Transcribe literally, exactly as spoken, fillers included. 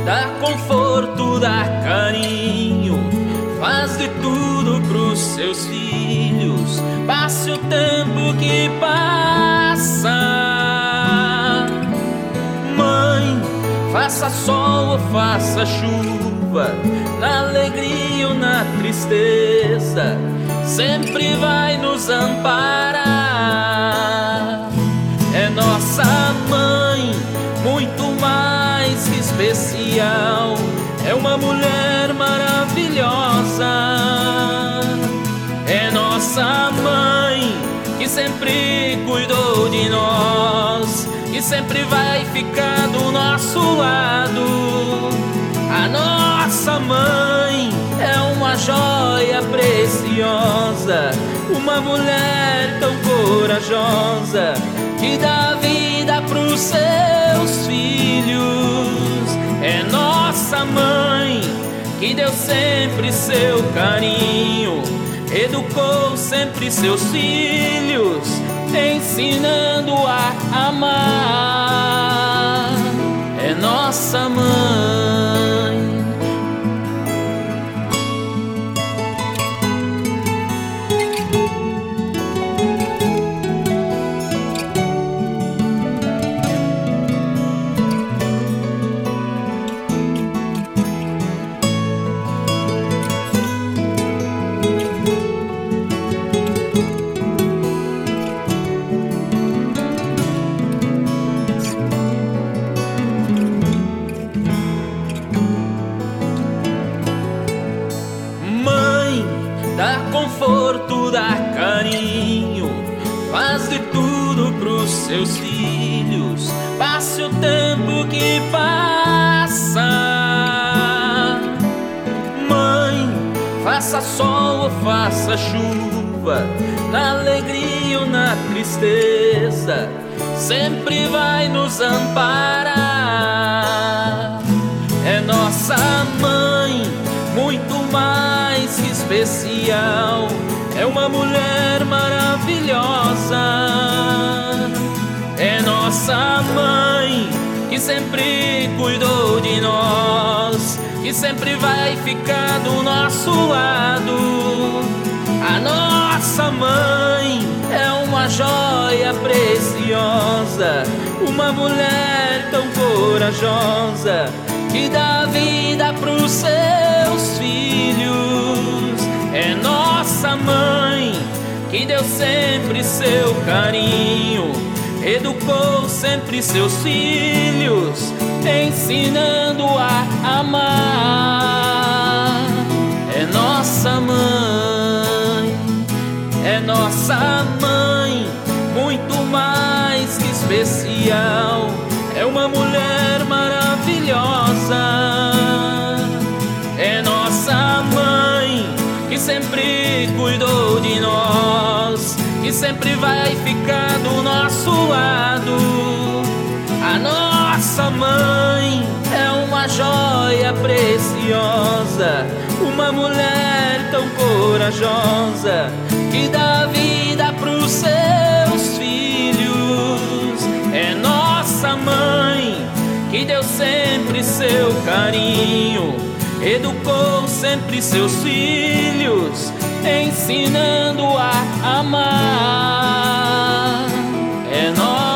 dá conforto, dá carinho, faz de tudo pros seus filhos. Passe o tempo que passa, mãe, faça sol ou faça chuva, na alegria ou na tristeza, sempre vai nos amparar. É nossa mãe, muito mais que especial, é uma mulher maravilhosa. É nossa mãe, que sempre cuidou de nós, que sempre vai ficar do nosso lado. A nossa mãe é uma joia preciosa, uma mulher tão corajosa, que dá vida pros seus filhos. É nossa mãe, que deu sempre seu carinho, educou sempre seus filhos, ensinando a amar. É nossa mãe. Dá conforto, dá carinho, faz de tudo pros seus filhos. Passe o tempo que passa, mãe, faça sol ou faça chuva, na alegria ou na tristeza, sempre vai nos amparar. É nossa mãe, muito mais que especial, é uma mulher maravilhosa. É nossa mãe, que sempre cuidou de nós, que sempre vai ficar do nosso lado. A nossa mãe é uma joia preciosa, uma mulher tão corajosa, que dá vida pros seus filhos. É nossa mãe, que deu sempre seu carinho, educou sempre seus filhos, ensinando a amar. É nossa mãe, é nossa mãe, muito mais que especial, é uma mulher maravilhosa. É nossa mãe, que sempre cuidou de nós, que sempre vai ficar do nosso lado. A nossa mãe é uma joia preciosa, uma mulher tão corajosa, que dá vida pros seus filhos. É nossa mãe, que deu sempre seu carinho, educou sempre seus filhos, ensinando a amar. É nossa